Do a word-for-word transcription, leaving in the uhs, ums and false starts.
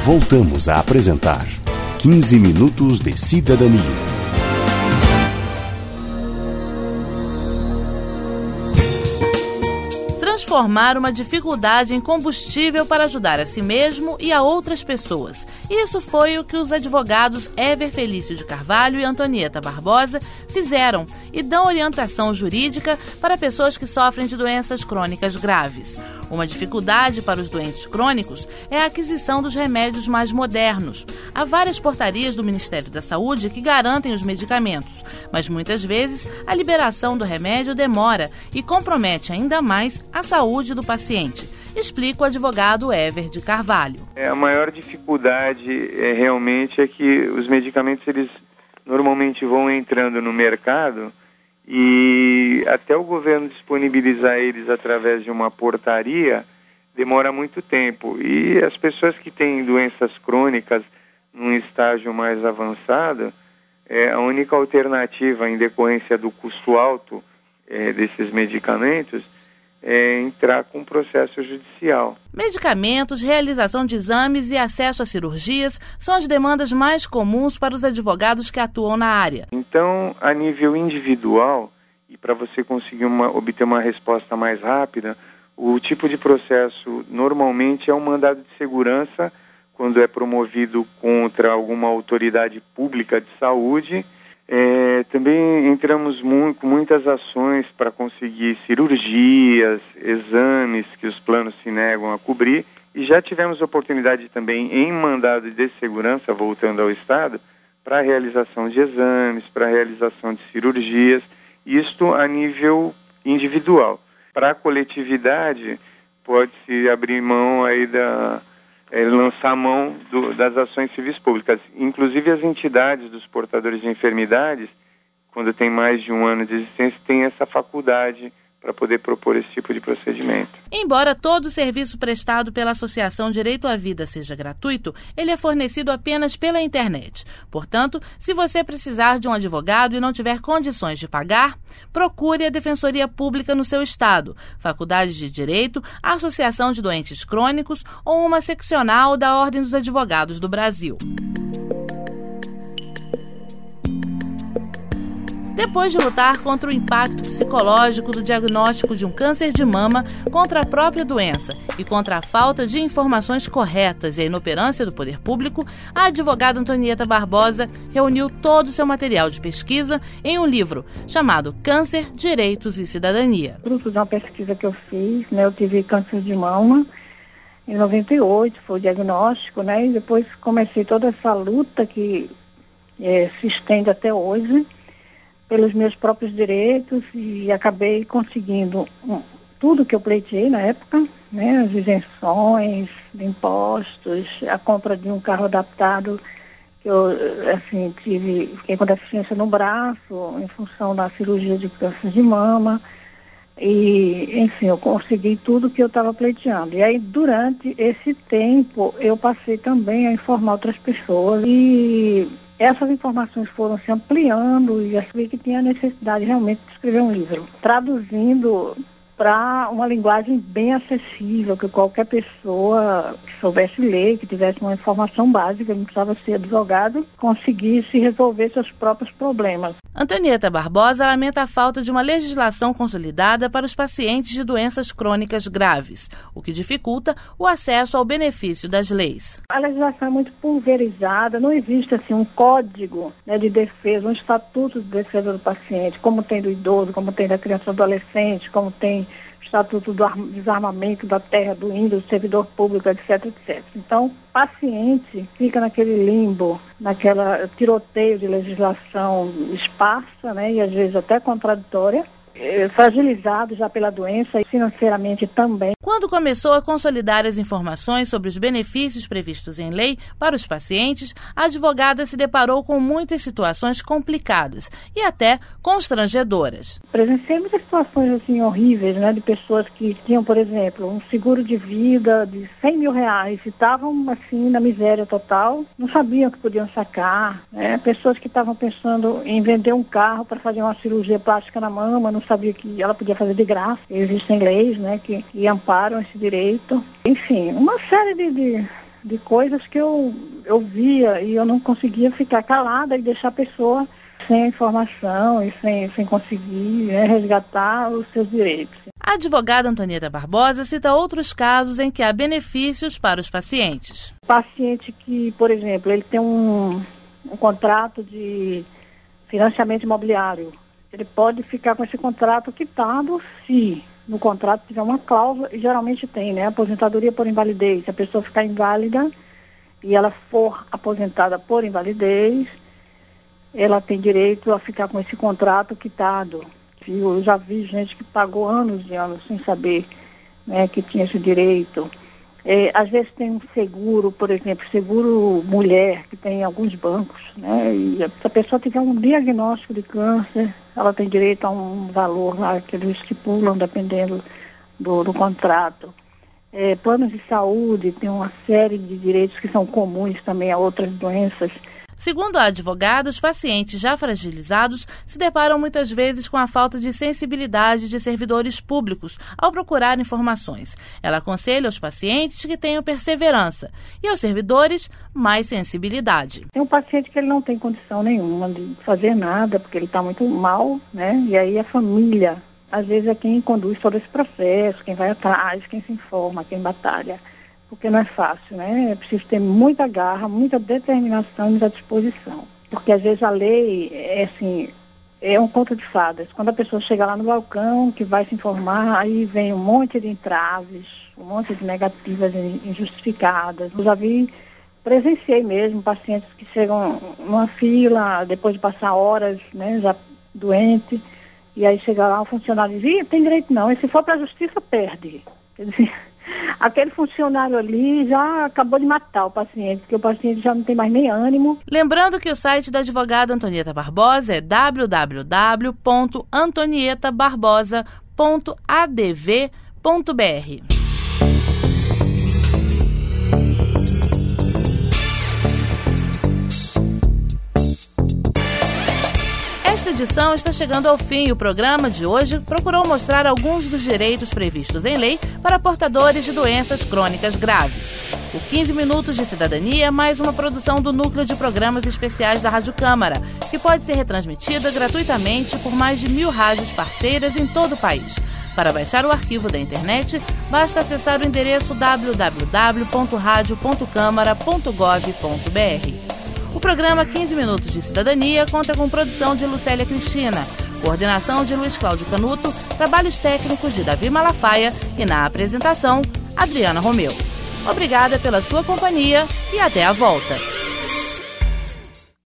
Voltamos a apresentar quinze minutos de cidadania. Transformar uma dificuldade em combustível para ajudar a si mesmo e a outras pessoas. Isso foi o que os advogados Ever Felício de Carvalho e Antonieta Barbosa fizeram e dão orientação jurídica para pessoas que sofrem de doenças crônicas graves. Uma dificuldade para os doentes crônicos é a aquisição dos remédios mais modernos. Há várias portarias do Ministério da Saúde que garantem os medicamentos, mas muitas vezes a liberação do remédio demora e compromete ainda mais a saúde do paciente. Explica o advogado Ever de Carvalho. É, a maior dificuldade é, realmente é que os medicamentos eles normalmente vão entrando no mercado e até o governo disponibilizar eles através de uma portaria demora muito tempo. E as pessoas que têm doenças crônicas num estágio mais avançado, é, a única alternativa em decorrência do custo alto é, desses medicamentos é entrar com processo judicial. Medicamentos, realização de exames e acesso a cirurgias são as demandas mais comuns para os advogados que atuam na área. Então, a nível individual, e para você conseguir uma, obter uma resposta mais rápida, o tipo de processo normalmente é um mandado de segurança, quando é promovido contra alguma autoridade pública de saúde. É, também entramos mu- com muitas ações para conseguir cirurgias, exames que os planos se negam a cobrir, e já tivemos oportunidade também em mandado de segurança, voltando ao Estado, para a realização de exames, para a realização de cirurgias, isto a nível individual. Para a coletividade, pode-se abrir mão aí da... É, lançar mão do, das ações civis públicas. Inclusive as entidades dos portadores de enfermidades, quando tem mais de um ano de existência, têm essa faculdade para poder propor esse tipo de procedimento. Embora todo o serviço prestado pela Associação Direito à Vida seja gratuito, ele é fornecido apenas pela internet. Portanto, se você precisar de um advogado e não tiver condições de pagar, procure a Defensoria Pública no seu estado, Faculdade de Direito, a Associação de Doentes Crônicos ou uma seccional da Ordem dos Advogados do Brasil. Depois de lutar contra o impacto psicológico do diagnóstico de um câncer de mama, contra a própria doença e contra a falta de informações corretas e a inoperância do poder público, a advogada Antonieta Barbosa reuniu todo o seu material de pesquisa em um livro chamado Câncer, Direitos e Cidadania. Fruto de uma pesquisa que eu fiz, né, eu tive câncer de mama em noventa e oito, foi o diagnóstico, né, e depois comecei toda essa luta que é, se estende até hoje, pelos meus próprios direitos, e acabei conseguindo um, tudo que eu pleiteei na época, né, as isenções de impostos, a compra de um carro adaptado, que eu, assim, tive, fiquei com deficiência no braço, em função da cirurgia de câncer de mama, e, enfim, eu consegui tudo que eu estava pleiteando. E aí, durante esse tempo, eu passei também a informar outras pessoas, e essas informações foram se ampliando e eu vi que tinha necessidade realmente de escrever um livro, traduzindo para uma linguagem bem acessível, que qualquer pessoa que soubesse ler, que tivesse uma informação básica, não precisava ser advogado, conseguisse resolver seus próprios problemas. Antonieta Barbosa lamenta a falta de uma legislação consolidada para os pacientes de doenças crônicas graves, o que dificulta o acesso ao benefício das leis. A legislação é muito pulverizada, não existe assim um código, né, de defesa, um estatuto de defesa do paciente, como tem do idoso, como tem da criança e do adolescente, como tem Estatuto do Desarmamento da Terra, do Índio, do Servidor Público, etc, etcétera. Então, o paciente fica naquele limbo, naquela tiroteio de legislação esparsa, né, e às vezes até contraditória, fragilizado já pela doença e financeiramente também. Quando começou a consolidar as informações sobre os benefícios previstos em lei para os pacientes, a advogada se deparou com muitas situações complicadas e até constrangedoras. Presenciei muitas situações assim horríveis, né, de pessoas que tinham, por exemplo, um seguro de vida de cem mil reais e estavam assim na miséria total, não sabiam que podiam sacar, né? Pessoas que estavam pensando em vender um carro para fazer uma cirurgia plástica na mama, não sabia que ela podia fazer de graça. Existem leis, né, que, que amparam esse direito. Enfim, uma série de, de, de coisas que eu, eu via e eu não conseguia ficar calada e deixar a pessoa sem informação e sem, sem conseguir, né, resgatar os seus direitos. A advogada Antonieta Barbosa cita outros casos em que há benefícios para os pacientes. Paciente que, por exemplo, ele tem um, um contrato de financiamento imobiliário, ele pode ficar com esse contrato quitado se no contrato tiver uma cláusula, e geralmente tem, né? Aposentadoria por invalidez. Se a pessoa ficar inválida e ela for aposentada por invalidez, ela tem direito a ficar com esse contrato quitado. Eu já vi gente que pagou anos e anos sem saber, né, que tinha esse direito. É, às vezes tem um seguro, por exemplo, seguro mulher, que tem em alguns bancos, né? E se a pessoa tiver um diagnóstico de câncer, ela tem direito a um valor lá que eles estipulam, dependendo do, do contrato. É, planos de saúde, tem uma série de direitos que são comuns também a outras doenças. Segundo a advogada, os pacientes já fragilizados se deparam muitas vezes com a falta de sensibilidade de servidores públicos ao procurar informações. Ela aconselha aos pacientes que tenham perseverança e aos servidores mais sensibilidade. Tem um paciente que ele não tem condição nenhuma de fazer nada porque ele está muito mal, né? E aí a família, às vezes, é quem conduz todo esse processo, quem vai atrás, quem se informa, quem batalha. Porque não é fácil, né? É preciso ter muita garra, muita determinação e muita disposição. Porque às vezes a lei é assim, é um conto de fadas. Quando a pessoa chega lá no balcão, que vai se informar, aí vem um monte de entraves, um monte de negativas injustificadas. Eu já vi, presenciei mesmo pacientes que chegam numa fila, depois de passar horas, né, já doente, e aí chega lá um funcionário e diz, Ih, tem direito não, e se for para a justiça, perde. Quer dizer, aquele funcionário ali já acabou de matar o paciente, porque o paciente já não tem mais nem ânimo. Lembrando que o site da advogada Antonieta Barbosa é w w w ponto antonieta barbosa ponto a d v ponto b r. Esta edição está chegando ao fim e o programa de hoje procurou mostrar alguns dos direitos previstos em lei para portadores de doenças crônicas graves. O quinze Minutos de Cidadania é mais uma produção do Núcleo de Programas Especiais da Rádio Câmara, que pode ser retransmitida gratuitamente por mais de mil rádios parceiras em todo o país. Para baixar o arquivo da internet, basta acessar o endereço w w w ponto radio ponto câmara ponto gov ponto b r. O programa quinze Minutos de Cidadania conta com produção de Lucélia Cristina, coordenação de Luiz Cláudio Canuto, trabalhos técnicos de Davi Malafaia e na apresentação, Adriana Romeu. Obrigada pela sua companhia e até a volta.